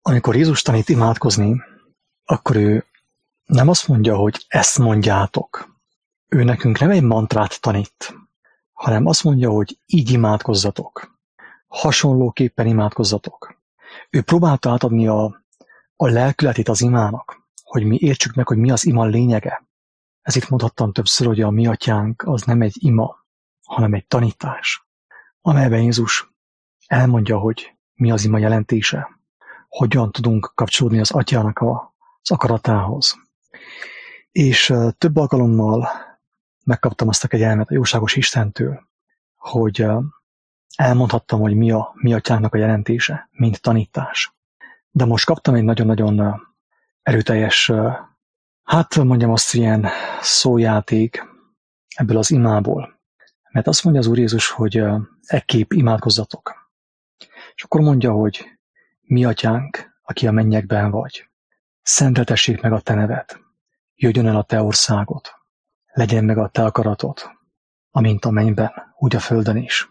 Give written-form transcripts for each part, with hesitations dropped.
Amikor Jézus tanít imádkozni, akkor ő nem azt mondja, hogy ezt mondjátok. Ő nekünk nem egy mantrát tanít, hanem azt mondja, hogy így imádkozzatok. Hasonlóképpen imádkozzatok. Ő próbálta átadni a lelkületét az imának, hogy mi értsük meg, hogy mi az ima lényege. Ezért mondhattam többször, hogy a mi atyánk az nem egy ima, hanem egy tanítás, amelyben Jézus elmondja, hogy mi az ima jelentése, hogyan tudunk kapcsolódni az atyának az akaratához. És több alkalommal megkaptam azt a kegyelmet a jóságos Istentől, hogy elmondhattam, hogy mi atyánknak a jelentése, mint tanítás. De most kaptam egy nagyon-nagyon erőteljes, mondjam azt, ilyen szójáték ebből az imából. Mert azt mondja az Úr Jézus, hogy ekképp imádkozzatok. És akkor mondja, hogy mi atyánk, aki a mennyekben vagy, szenteltessék meg a te neved, jöjjön el a te országod, legyen meg a te akaratod, amint a mennyben, úgy a földön is.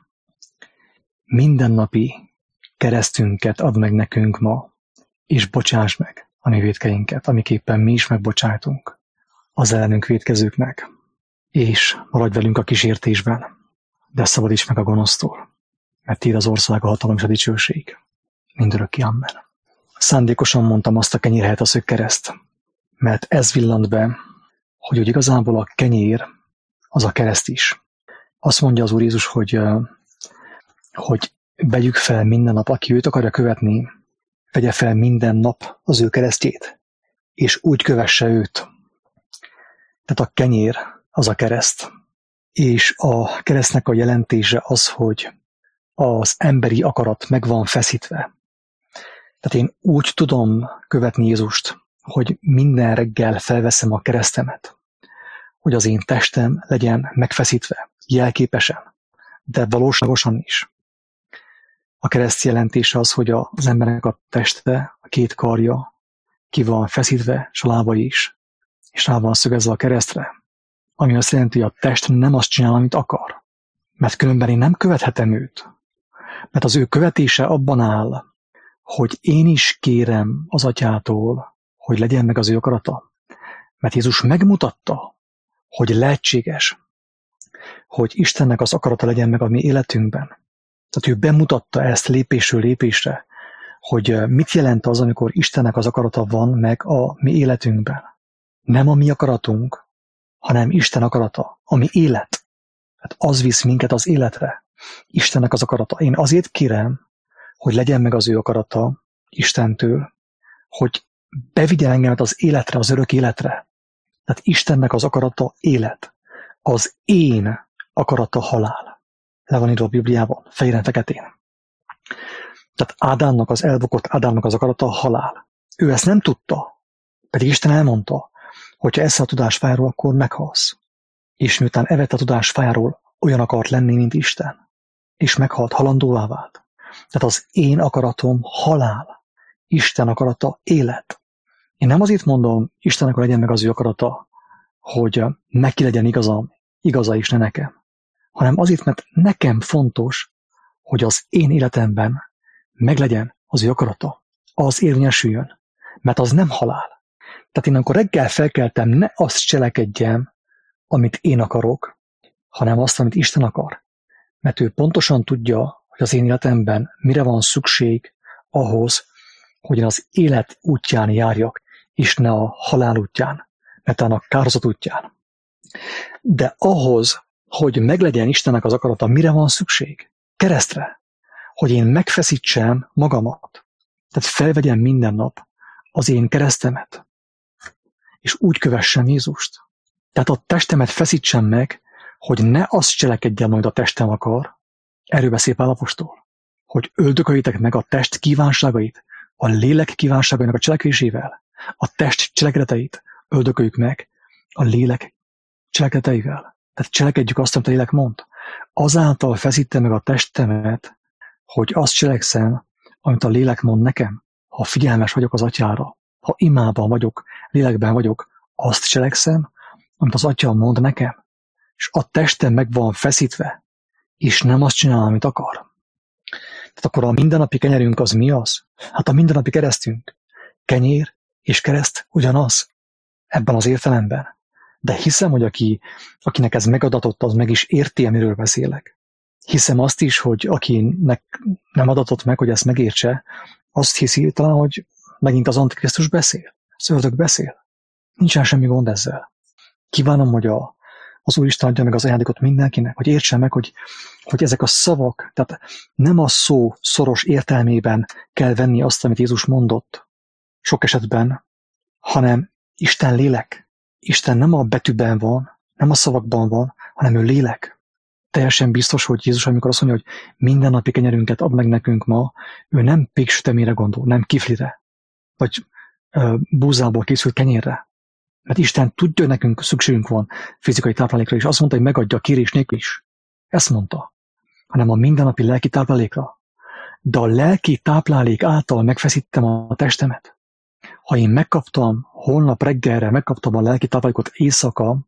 Mindennapi keresztünket add meg nekünk ma, és bocsáss meg a mi vétkeinket, amiképpen mi is megbocsájtunk az ellenünk vétkezőknek, és maradj velünk a kísértésben, de szabadíts meg a gonosztól, mert tiéd az ország, a hatalom és a dicsőség. Mindörökké, amen. Szándékosan mondtam azt a kenyér helyett az, hogy kereszt, mert ez villant be, hogy igazából a kenyér az a kereszt is. Azt mondja az Úr Jézus, hogy vegyük fel minden nap, aki őt akarja követni, vegye fel minden nap az ő keresztjét, és úgy kövesse őt. Tehát a kenyér az a kereszt, és a keresztnek a jelentése az, hogy az emberi akarat meg van feszítve. Tehát én úgy tudom követni Jézust, hogy minden reggel felveszem a keresztemet, hogy az én testem legyen megfeszítve, jelképesen, de valóságosan is. A kereszt jelentése az, hogy az embernek a teste, a két karja ki van feszítve, és a lábai is, és rá van szögezve a keresztre, ami azt jelenti, hogy a test nem azt csinál, amit akar, mert különben én nem követhetem őt, mert az ő követése abban áll, hogy én is kérem az atyától, hogy legyen meg az ő akarata. Mert Jézus megmutatta, hogy lehetséges, hogy Istennek az akarata legyen meg a mi életünkben. Tehát ő bemutatta ezt lépésről lépésre, hogy mit jelent az, amikor Istennek az akarata van meg a mi életünkben. Nem a mi akaratunk, hanem Isten akarata, a mi élet. Hát az visz minket az életre. Istennek az akarata. Én azért kérem, hogy legyen meg az ő akarata Istentől, hogy bevigyen engemet az életre, az örök életre. Tehát Istennek az akarata élet. Az én akarata halál. Le van írva a Bibliában, fehéren-feketén. Tehát Ádámnak, az elbukott Ádámnak az akarata halál. Ő ezt nem tudta, pedig Isten elmondta, hogyha eszel a tudásfájáról, akkor meghalsz. És miután evett a tudásfájáról, olyan akart lenni, mint Isten. És meghalt, halandóvá vált. Tehát az én akaratom halál. Isten akarata élet. Én nem azért mondom, Istennek legyen meg az ő akarata, hogy neki legyen igaza is, ne nekem. Hanem azért, mert nekem fontos, hogy az én életemben meglegyen az ő akarata. Az érvényesüljön. Mert az nem halál. Tehát én amikor reggel felkeltem, ne azt cselekedjem, amit én akarok, hanem azt, amit Isten akar. Mert ő pontosan tudja, hogy az én életemben mire van szükség ahhoz, hogy én az élet útján járjak, és ne a halál útján, mert a kárhozat útján. De ahhoz, hogy meglegyen Istennek az akarata, mire van szükség? Keresztre. Hogy én megfeszítsem magamat. Tehát felvegyem minden nap az én keresztemet. És úgy kövessem Jézust. Tehát a testemet feszítsem meg, hogy ne azt cselekedjem, amit a testem akar. Erről beszél Pál apostol, hogy öldököljétek meg a test kívánságait, a lélek kívánságainak a cselekvésével. A test cselekedeteit öldököljük meg a lélek cselekedeteivel. Tehát cselekedjük azt, amit a lélek mond. Azáltal feszítem meg a testemet, hogy azt cselekszem, amit a lélek mond nekem. Ha figyelmes vagyok az atyára, ha imában vagyok, lélekben vagyok, azt cselekszem, amit az atya mond nekem. És a testem meg van feszítve, és nem azt csinál, amit akar. Tehát akkor a mindennapi kenyerünk az mi az? Hát a mindennapi keresztünk. Kenyér és kereszt ugyanaz ebben az értelemben. De hiszem, hogy akinek ez megadatott, az meg is érti, amiről beszélek. Hiszem azt is, hogy akinek nem adatott meg, hogy ezt megértse, azt hiszi talán, hogy megint az Antikrisztus beszél, az ördög beszél. Nincsen semmi gond ezzel. Kívánom, hogy az Úristen adja meg az ajándékot mindenkinek, hogy értse meg, hogy ezek a szavak, tehát nem a szó szoros értelmében kell venni azt, amit Jézus mondott sok esetben, hanem Isten lélek. Isten nem a betűben van, nem a szavakban van, hanem ő lélek. Teljesen biztos, hogy Jézus, amikor azt mondja, hogy mindennapi kenyerünket ad meg nekünk ma, ő nem péksütemére gondol, nem kiflire, vagy búzából készült kenyérre. Mert Isten tudja, hogy nekünk szükségünk van fizikai táplálékra, és azt mondta, hogy megadja a kérés nélkül is. Ezt mondta. Hanem a mindennapi lelki táplálékra. De a lelki táplálék által megfeszítem a testemet. Ha én megkaptam holnap reggelre, megkaptam a lelki táplálékot éjszaka,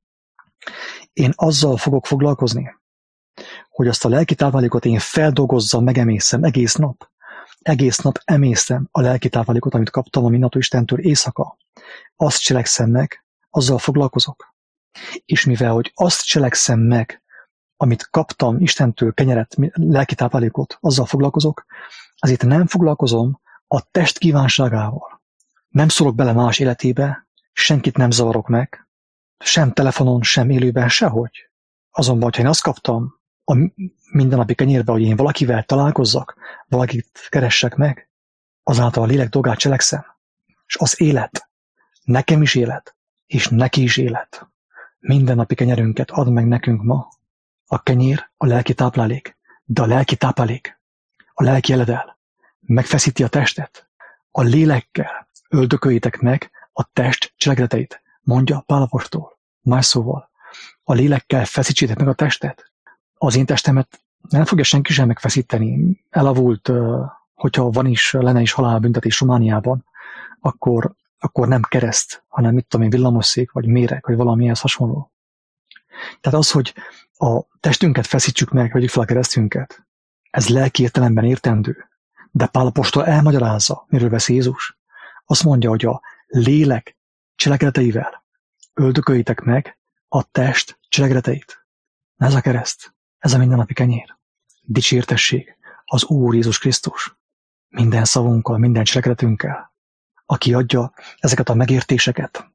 én azzal fogok foglalkozni, hogy azt a lelki táplálékot én feldolgozzam, megemészem egész nap. Egész nap emésztem a lelki táplálékot, amit kaptam a mindenható Istentől éjszaka. Azt cselekszem meg, azzal foglalkozok. És mivel, hogy azt cselekszem meg, amit kaptam Istentől, kenyeret, lelki táplálékot, azzal foglalkozok, azért nem foglalkozom a test kívánságával. Nem szólok bele más életébe, senkit nem zavarok meg, sem telefonon, sem élőben, sehogy. Azonban, ha én azt kaptam a mindennapi kenyérbe, hogy én valakivel találkozzak, valakit keressek meg, azáltal a lélek dolgát cselekszem. És az élet, nekem is élet, és neki is élet. Mindennapi kenyerünket ad meg nekünk ma. A kenyér a lelki táplálék, de a lelki táplálék, a lelki eledel megfeszíti a testet. A lélekkel öldököljétek meg a test cselekedeteit, mondja Pál apostol. Más szóval, a lélekkel feszítsétek meg a testet. Az én testemet nem fogja senki sem megfeszíteni. Elavult, hogyha lenne is halálbüntetés Romániában, akkor nem kereszt, hanem mit tudom én, villamosszék, vagy méreg, vagy valamihez hasonló. Tehát az, hogy a testünket feszítsük meg, vegyük fel a keresztünket, ez lelki értelemben értendő. De Pál apostol elmagyarázza, miről beszél Jézus. Azt mondja, hogy a lélek cselekedeteivel öldököljétek meg a test cselekedeteit. Ez a kereszt, ez a mindennapi kenyér. Dicsértesség az Úr Jézus Krisztus minden szavunkkal, minden cselekedetünkkel, aki adja ezeket a megértéseket.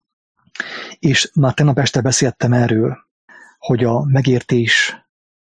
És már tegnap este beszéltem erről, hogy a megértés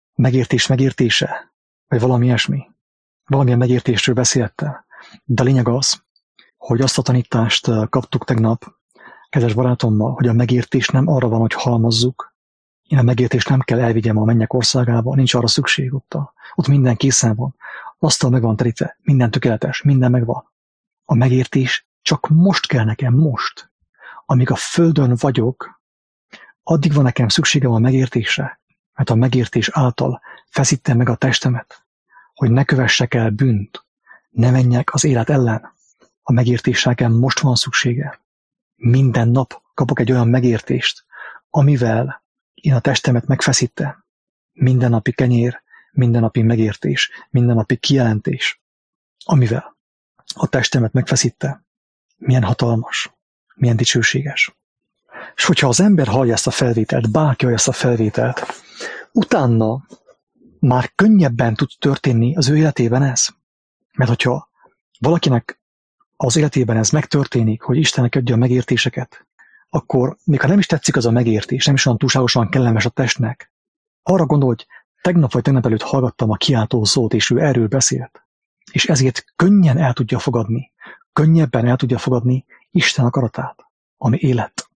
megértése, vagy valami ilyesmi. Valamilyen megértésről beszéltem. De a lényeg az, hogy azt a tanítást kaptuk tegnap kedves barátommal, hogy a megértés nem arra van, hogy halmozzuk. Én a megértést nem kell elvigyem a mennyek országába, nincs arra szükség ott minden készen van. Asztal meg van terítve, minden tökéletes, minden megvan. A megértés csak most kell nekem, most. Amíg a földön vagyok, addig van nekem szükségem a megértésre, mert a megértés által feszítem meg a testemet, hogy ne kövessek el bűnt, ne menjek az élet ellen. A megértésre nekem most van szüksége. Minden nap kapok egy olyan megértést, amivel én a testemet megfeszítem. Mindennapi kenyér, mindennapi megértés, mindennapi kijelentés, amivel a testemet megfeszítem. Milyen hatalmas, milyen dicsőséges. És hogyha az ember hallja ezt a felvételt, bárki hallja ezt a felvételt, utána már könnyebben tud történni az ő életében ez. Mert hogyha valakinek az életében ez megtörténik, hogy Istennek adja a megértéseket, akkor még ha nem is tetszik az a megértés, nem is olyan túlságosan kellemes a testnek, arra gondol, hogy tegnap vagy tegnap előtt hallgattam a kiáltó szót, és ő erről beszélt. És ezért könnyen el tudja fogadni, könnyebben el tudja fogadni Isten akaratát, ami élet.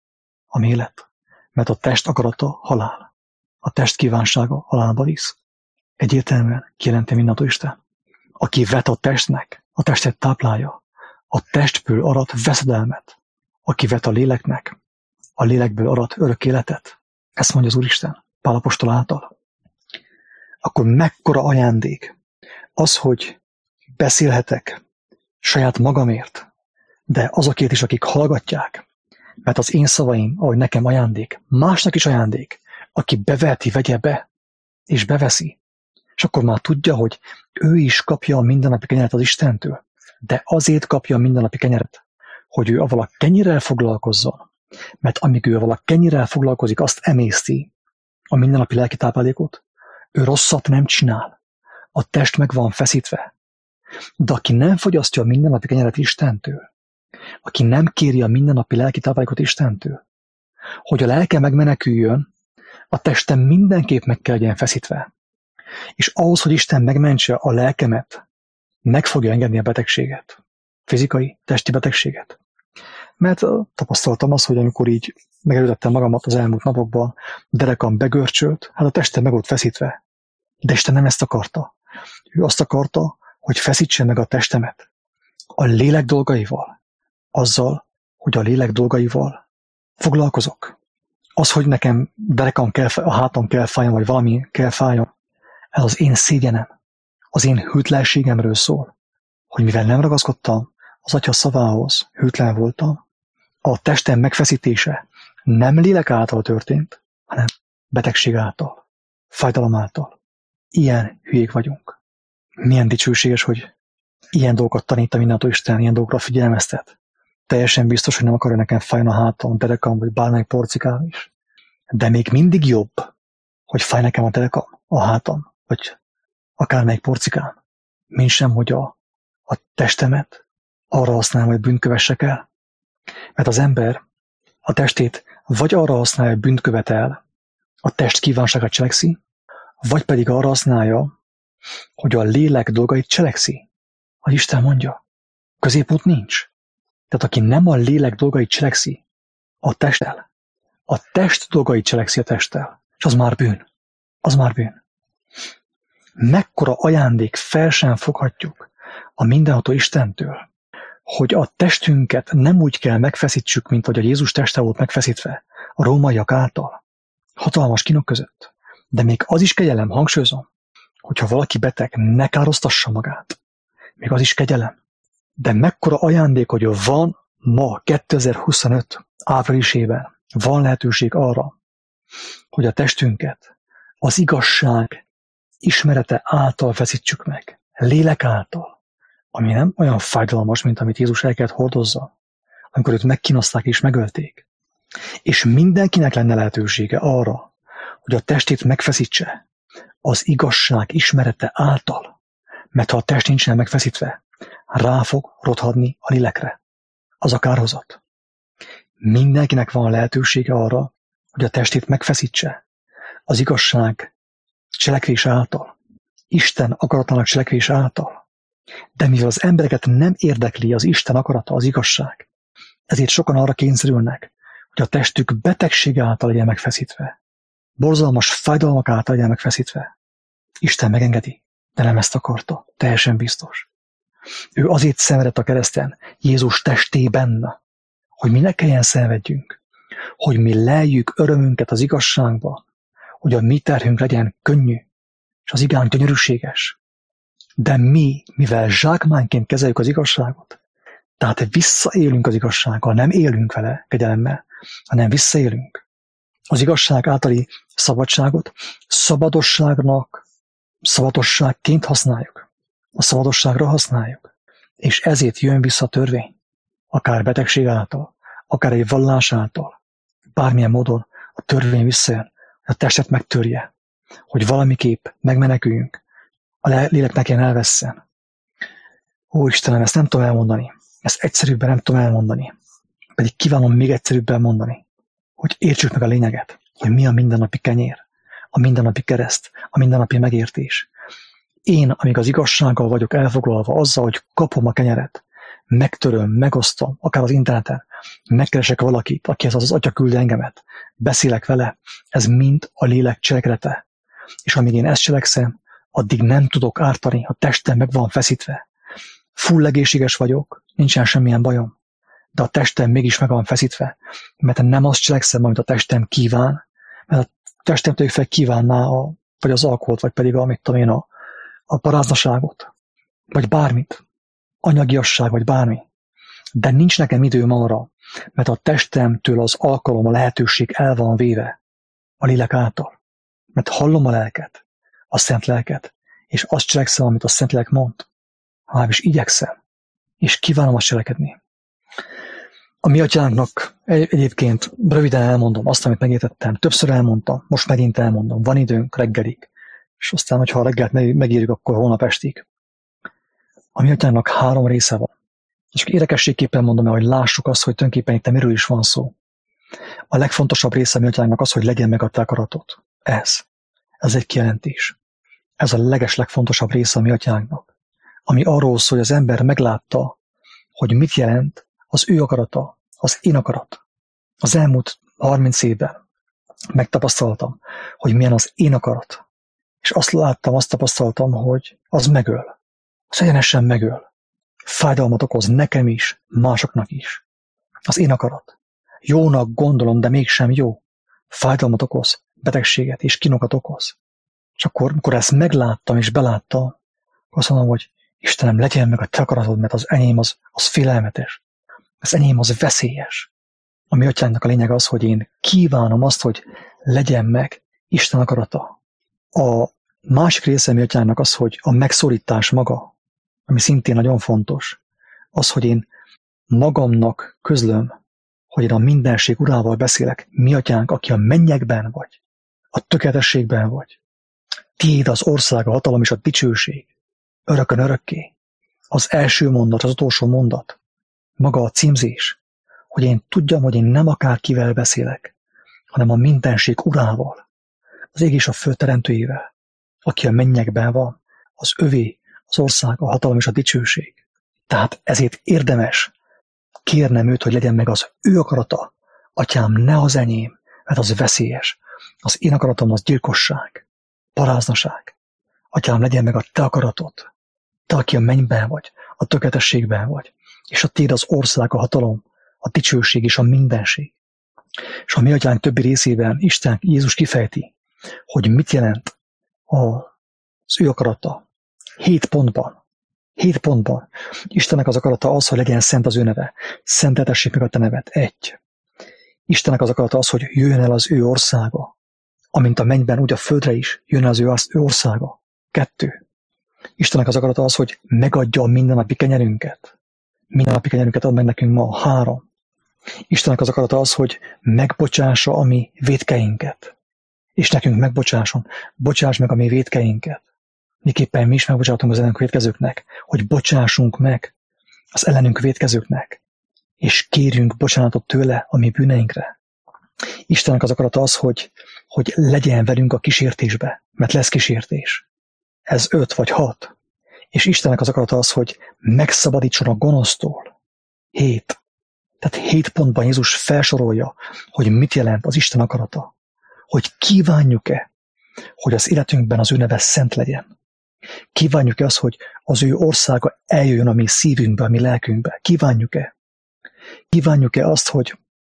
Mert a test akarata halál. A test kívánsága halálba visz. Egyértelműen kijelenti mindentől Isten. Aki vet a testnek, a testet táplálja. A testből arat veszedelmet. Aki vet a léleknek, a lélekből arat örök életet. Ezt mondja az Úristen Pál apostol által. Akkor mekkora ajándék az, hogy beszélhetek saját magamért, de azokért is, akik hallgatják, mert az én szavaim, ahogy nekem ajándék, másnak is ajándék, aki beveheti, vegye be, és beveszi, És akkor már tudja, hogy ő is kapja a mindennapi kenyeret az Istentől, de azért kapja a mindennapi kenyeret, hogy ő avval a kenyérrel foglalkozzon, mert amíg ő avval a kenyérrel foglalkozik, azt emészti, a mindennapi lelki táplálékot, ő rosszat nem csinál, a test meg van feszítve. De aki nem fogyasztja a mindennapi kenyeret Istentől, aki nem kéri a mindennapi lelki táplálékot Istentől, hogy a lelke megmeneküljön, a testem mindenképp meg kell legyen feszítve. És ahhoz, hogy Isten megmentse a lelkemet, meg fogja engedni a betegséget. Fizikai, testi betegséget. Mert tapasztaltam azt, hogy amikor így megerőtettem magamat az elmúlt napokban, derekam begörcsölt, hát a testem meg volt feszítve. De Isten nem ezt akarta. Ő azt akarta, hogy feszítse meg a testemet. A lélek dolgaival. Azzal, hogy a lélek dolgaival foglalkozok. Az, hogy nekem derekam kell, a hátam kell fájjon, vagy valami kell fájjon, ez az én szégyenem, az én hűtlenségemről szól, hogy mivel nem ragaszkodtam az Atya szavához, hűtlen voltam, a testem megfeszítése nem lélek által történt, hanem betegség által, fájdalom által. Ilyen hülyék vagyunk. Milyen dicsőséges, hogy ilyen dolgokat tanít a mindenható Isten, ilyen dolgokra figyelmeztet. Teljesen biztos, hogy nem akarja nekem fájni a hátam, derekam, vagy bármelyik porcikám is. De még mindig jobb, hogy fáj nekem a derekam, a hátam, vagy akármelyik porcikám, mint sem, hogy a testemet arra használom, hogy bűnt kövessek el. Mert az ember a testét vagy arra használja, hogy bűnt követel, a test kívánságát cselekszi, vagy pedig arra használja, hogy a lélek dolgait cselekszi. Az Isten mondja, középút nincs. Tehát aki nem a lélek dolgait cselekszi a testtel, a test dolgait cselekszi a testtel, és az már bűn. Az már bűn. Mekkora ajándék, fel sem foghatjuk a mindenható Istentől, hogy a testünket nem úgy kell megfeszítsük, mint hogy a Jézus teste volt megfeszítve a rómaiak által, hatalmas kínok között. De még az is kegyelem, hangsúlyozom, hogyha valaki beteg, ne károsztassa magát. Még az is kegyelem. De mekkora ajándék, hogy van ma 2025 áprilisében, van lehetőség arra, hogy a testünket az igazság ismerete által feszítsük meg, lélek által, ami nem olyan fájdalmas, mint amit Jézus el kellett hordozza, amikor őt megkínozták és megölték. És mindenkinek lenne lehetősége arra, hogy a testét megfeszítse az igazság ismerete által, mert ha a test nincsen megfeszítve, rá fog rothadni a lélekre. Az a kárhozat. Mindenkinek van lehetősége arra, hogy a testét megfeszítse az igazság cselekvés által, Isten akaratának cselekvés által. De mivel az embereket nem érdekli az Isten akarata, az igazság, ezért sokan arra kényszerülnek, hogy a testük betegség által legyen megfeszítve, borzalmas fájdalmak által legyen megfeszítve. Isten megengedi, de nem ezt akarta, teljesen biztos. Ő azért szenvedett a kereszten, Jézus testében, hogy mi ne kelljen szenvedjünk, hogy mi leljük örömünket az igazságba, hogy a mi terhünk legyen könnyű, és az igánk gyönyörűséges. De mi, mivel zsákmányként kezeljük az igazságot, tehát visszaélünk az igazsággal, nem élünk vele kegyelemmel, hanem visszaélünk. Az igazság általi szabadságot szabadosságként használjuk. A szabadosságra használjuk. És ezért jön vissza a törvény. Akár betegség által, akár egy vallás által. Bármilyen módon a törvény visszajön, hogy a testet megtörje, hogy valamiképp megmeneküljünk, a lélek ne kelljen elvesszen. Ó Istenem, ezt nem tudom elmondani. Ezt egyszerűbben nem tudom elmondani. Pedig kívánom még egyszerűbben mondani, hogy értsük meg a lényeget, hogy mi a mindennapi kenyér, a mindennapi kereszt, a mindennapi megértés. Én, amíg az igazsággal vagyok elfoglalva, azzal, hogy kapom a kenyeret, megtöröm, megosztom, akár az interneten, megkeresek valakit, akihez az Atya küld engemet, beszélek vele, ez mind a lélek cselekedete. És amíg én ezt cselekszem, addig nem tudok ártani, a testem meg van feszítve. Full egészséges vagyok, nincsen semmilyen bajom, de a testem mégis meg van feszítve, mert nem azt cselekszem, amit a testem kíván, mert a testem tőleg kívánná vagy az alkoholt, vagy pedig a paráznaságot, vagy bármit, anyagiasság, vagy bármi. De nincs nekem időm arra, mert a testemtől az alkalom, a lehetőség el van véve a lélek által. Mert hallom a lelket, a szent lelket, és azt cselekszem, amit a Szentlélek mond, legalábbis igyekszem, és kívánom azt cselekedni. A mi atyánknak egyébként röviden elmondom azt, amit megértettem. Többször elmondtam, most megint elmondom. Van időnk reggelig, és aztán, hogyha a reggelt megírjuk, akkor holnap estig. A mi atyánknak 3 része van. És érdekességképpen mondom el, hogy lássuk azt, hogy tulajdonképpen itt miről is van szó. A legfontosabb része a mi atyánknak az, hogy legyen meg a te akaratot. Ez egy kijelentés. Ez a legfontosabb része a mi atyánknak. Ami arról szól, hogy az ember meglátta, hogy mit jelent az ő akarata, az én akarat. Az elmúlt 30 évben megtapasztaltam, hogy milyen az én akarat. És azt tapasztaltam, hogy az megöl. Az egyenesen megöl. Fájdalmat okoz nekem is, másoknak is. Az én akarat. Jónak gondolom, de mégsem jó. Fájdalmat okoz, betegséget és kínokat okoz. És akkor, amikor ezt megláttam és beláttam, azt mondom, hogy Istenem, legyen meg a te akaratod, mert az enyém az félelmetes. Az enyém az veszélyes. A mi atyánknak a lényeg az, hogy én kívánom azt, hogy legyen meg Isten akarata. A másik része a mi atyánknak az, hogy a megszólítás maga, ami szintén nagyon fontos, az, hogy én magamnak közlöm, hogy én a mindenség urával beszélek, mi atyánk, aki a mennyekben vagy, a tökéletességben vagy. Tiéd az ország, a hatalom és a dicsőség, örökön örökké. Az első mondat, az utolsó mondat, maga a címzés, hogy én tudjam, hogy én nem akárkivel beszélek, hanem a mindenség urával, az ég és a föld teremtőjével, aki a mennyekben van, az övé, az ország, a hatalom és a dicsőség. Tehát ezért érdemes kérnem őt, hogy legyen meg az ő akarata. Atyám, ne az enyém, mert az veszélyes. Az én akaratom az gyilkosság, paráznaság. Atyám, legyen meg a te akaratod. Te, aki a mennyben vagy, a tökéletességben vagy, és a tiéd az ország, a hatalom, a dicsőség és a mindenség. És a mi atyánk többi részében Isten, Jézus kifejti, hogy mit jelent az ő akarata. 7 pontban. 7 pontban. Istennek az akarata az, hogy legyen szent az ő neve. Szenteltessék meg a te neved. 1. Istennek az akarata az, hogy jöjjön el az ő országa. Amint a mennyben, úgy a földre is jön el az ő országa. 2. Istennek az akarata az, hogy megadja a mindennapi kenyerünket. Mindennapi kenyerünket ad meg nekünk ma. 3. Istennek az akarata az, hogy megbocsássa a mi vétkeinket. És nekünk megbocsásson. Bocsáss meg a mi vétkeinket. Miképpen mi is megbocsátunk az ellenünk vétkezőknek, hogy bocsássunk meg az ellenünk vétkezőknek, és kérjünk bocsánatot tőle a mi bűneinkre. Istennek az akarata az, hogy legyen velünk a kísértésbe, mert lesz kísértés. Ez 5 vagy 6. És Istennek az akarata az, hogy megszabadítson a gonosztól. 7. Tehát 7 pontban Jézus felsorolja, hogy mit jelent az Isten akarata. Hogy kívánjuk-e, hogy az életünkben az ő neve szent legyen. Kívánjuk-e azt, hogy az ő országa eljöjjön a mi szívünkbe, a mi lelkünkbe? Kívánjuk-e? Kívánjuk-e azt, hogy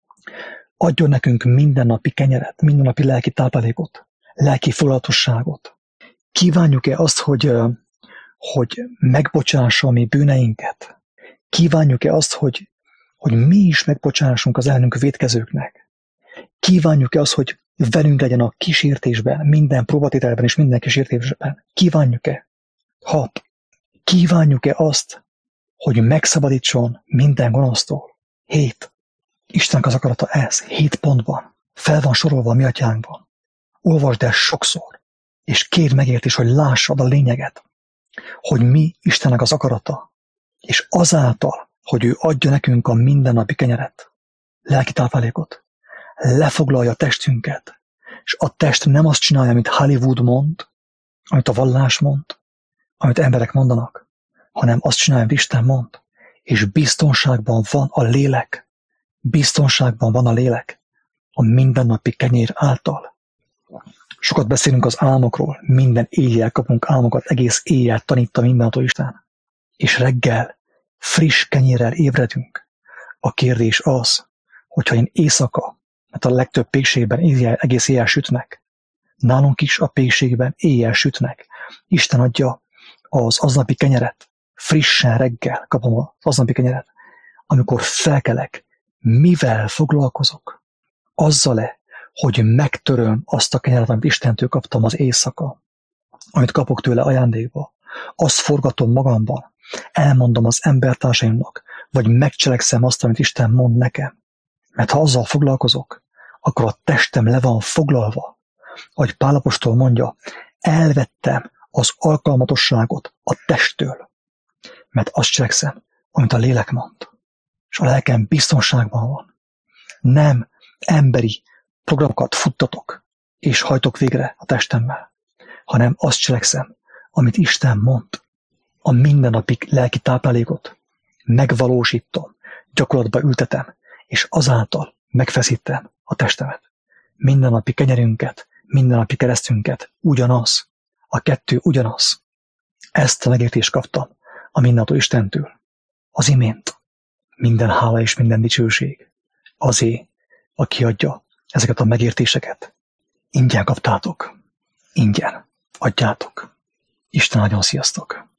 adjon nekünk mindennapi kenyeret, mindennapi lelki táplálékot, lelki foglalatosságot? Kívánjuk-e azt, hogy megbocsássa a mi bűneinket? Kívánjuk-e azt, hogy mi is megbocsássunk az ellenünk vétkezőknek? Kívánjuk-e azt, hogy velünk legyen a kísértésben, minden próbatételben és minden kísértésben? Kívánjuk-e? 6. Kívánjuk-e azt, hogy megszabadítson minden gonosztól? 7. Istennek az akarata ez, 7 pontban. Fel van sorolva a mi atyánkban. Olvasd el sokszor, és kérd megértés, hogy lássad a lényeget, hogy mi Istennek az akarata, és azáltal, hogy ő adja nekünk a mindennapi kenyeret, lelki táplálékot, lefoglalja a testünket, és a test nem azt csinálja, amit Hollywood mond, amit a vallás mond, amit emberek mondanak, hanem azt csinálja, amit Isten mond, és biztonságban van a lélek. Biztonságban van a lélek a mindennapi kenyér által. Sokat beszélünk az álmokról, minden éjjel kapunk álmokat, egész éjjel tanít a mindentől Isten. És reggel friss kenyérrel ébredünk. A kérdés az, hogyha én éjszaka, mert a legtöbb pékségben egész éjjel sütnek, nálunk is a pékségben éjjel sütnek. Isten adja az aznapi kenyeret, frissen reggel kapom az aznapi kenyeret. Amikor felkelek, mivel foglalkozok? Azzal-e, hogy megtöröm azt a kenyeret, amit Istentől kaptam az éjszaka. amit kapok tőle ajándékba, azt forgatom magamban, elmondom az embertársaimnak, vagy megcselekszem azt, amit Isten mond nekem. Mert ha azzal foglalkozok, akkor a testem le van foglalva. Ahogy Pál apostol mondja, elvettem az alkalmatosságot a testtől, mert azt cselekszem, amit a lélek mond. És a lelkem biztonságban van. Nem emberi programokat futtatok, és hajtok végre a testemmel, hanem azt cselekszem, amit Isten mond. A mindennapi lelki táplálékot megvalósítom, gyakorlatba ültetem, és azáltal megfeszítem a testemet. Mindennapi kenyerünket, mindennapi keresztünket ugyanaz. A kettő ugyanaz. Ezt a megértést kaptam a mindennapó Istentől. Az imént. Minden hála és minden dicsőség. Azé, aki adja ezeket a megértéseket. Ingyen kaptátok. Ingyen adjátok. Isten áldjon, sziasztok!